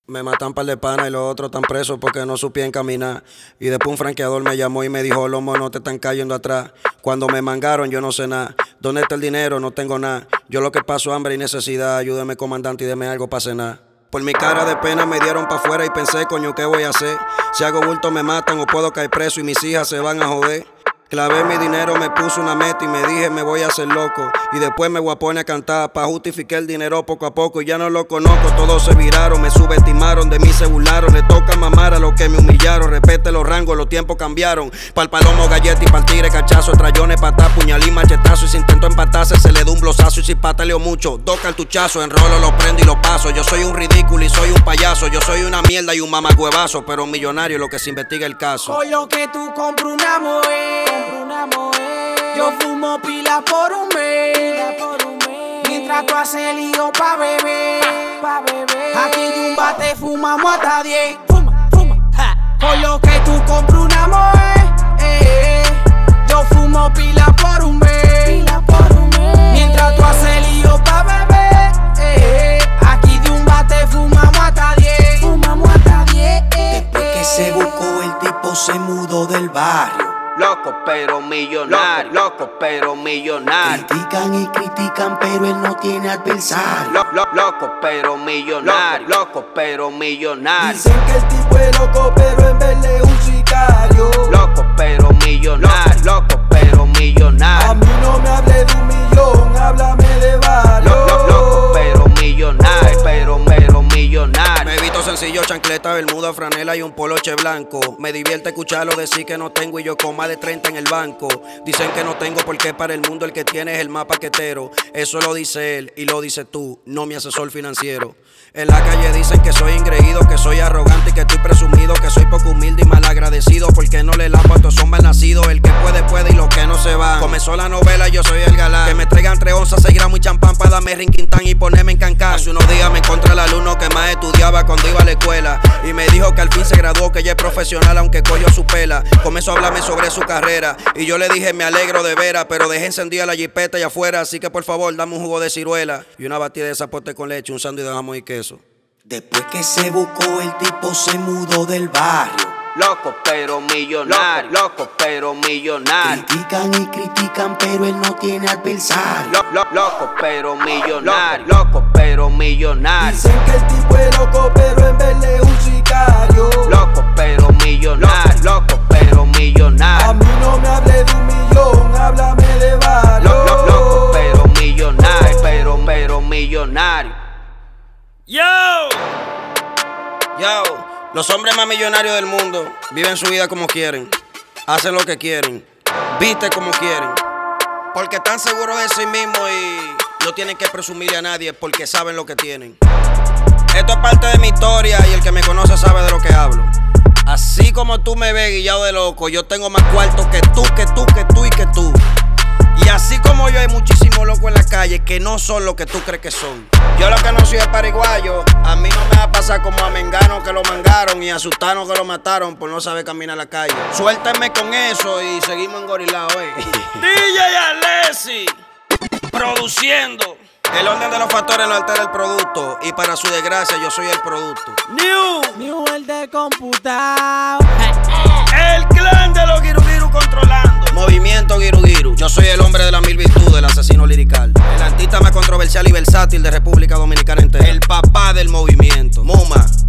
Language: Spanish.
Me matan par de panas y los otros están presos porque no supían caminar. Y después un franqueador me llamó y me dijo: los monos te están cayendo atrás. Cuando me mangaron yo no sé nada. ¿Dónde está el dinero? No tengo nada. Yo lo que paso hambre y necesidad. Ayúdeme, comandante, y deme algo para cenar. Por mi cara de pena me dieron pa' afuera y pensé, coño, ¿qué voy a hacer? Si hago bulto me matan o puedo caer preso y mis hijas se van a joder. Clavé mi dinero, me puse una meta y me dije me voy a hacer loco. Y después me voy a poner a cantar pa' justificar el dinero poco a poco. Y ya no lo conozco, todos se viraron, me subestimaron, de mí se burlaron. Le toca mamar a los que me humillaron. Respete los rangos, los tiempos cambiaron. Pa'l palomo, galleta y pa'l tigre, cachazo. Trayones, patá, puñal y machetazo. Y si intento empatarse se le da un blosazo. Y si pataleo mucho, dos cartuchazos. Enrolo, lo prendo y lo paso. Yo soy un ridículo y soy un payaso. Yo soy una mierda y un mamagüevazo. Pero un millonario lo que se investiga el caso. Con lo que tú compras una moe. Yo fumo pila por un mes. Mientras tú haces lío pa' beber. Aquí de un bate fumamos hasta 10. Con lo que tú compras una moe. Yo fumo pila por un mes. Mientras tú haces lío pa' beber. Aquí de un bate fumamos hasta 10. Después que se buscó el tipo se mudó del barrio. Loco pero millonario, loco pero millonario. Critican y critican pero él no tiene adversario. Loco pero millonario, loco pero millonario. Dicen que el tipo es loco pero en verdad es un sicario. Loco pero millonario, loco pero millonario. A mí no me hable de un millón, háblame de varios. Loco pero millonario, pero millonario. Me visto sencillo, chancleta, bermuda, franela y un poloche blanco. Me divierte escucharlo decir que no tengo y yo con más de 30 en el banco. Dicen que no tengo porque para el mundo el que tiene es el más paquetero. Eso lo dice él y lo dices tú, no mi asesor financiero. En la calle dicen que soy ingreído, que soy arrogante y que estoy presumido, que soy poco humilde y malagradecido porque no le lampo a todos son mal nacidos. El que puede, puede y los que no se van. Comenzó la novela, yo soy el galán. Que me traigan 3 onzas, 6 gramos y champán para darme rinquintán y ponerme en cancán. Hace unos días me encontré al alumno que más estudiaba cuando iba a la escuela y me dijo que al fin se graduó, que ella es profesional aunque cogió su pela. Comenzó a hablarme sobre su carrera y yo le dije me alegro de veras, pero dejé encendida la jipeta allá afuera, así que por favor dame un jugo de ciruela y una batida de zapote con leche, un sándwich de jamón y queso. Después que se buscó el tipo se mudó del barrio. Loco pero millonario, loco pero millonario. Critican y critican pero él no tiene adversario. Loco pero millonario, loco pero millonario. Dicen que el tipo es loco pero en verdad es un sicario. Loco pero millonario, loco pero millonario. A mí no me hable de un millón, háblame de varios. Loco pero millonario, pero millonario. Yo, los hombres más millonarios del mundo viven su vida como quieren, hacen lo que quieren, visten como quieren, porque están seguros de sí mismos y no tienen que presumirle a nadie porque saben lo que tienen. Esto es parte de mi historia y el que me conoce sabe de lo que hablo. Así como tú me ves guillado de loco, yo tengo más cuartos que tú y que tú. Y así como yo hay muchísimos locos en la calle que no son lo que tú crees que son. Yo lo que no soy es pariguayo, a mí no me va a pasar como a Mengano que lo mangaron y a Sutano que lo mataron por no saber caminar la calle. Suéltenme con eso y seguimos engorilados, DJ Alessi, produciendo. El orden de los factores no altera el producto y para su desgracia yo soy el producto. New el de computado. El clan de los Giru controlando. Movimiento Giru. Yo soy el hombre de las 1000 virtudes, el asesino lirical. El artista más controversial y versátil de República Dominicana entera. El papá del movimiento. Muma.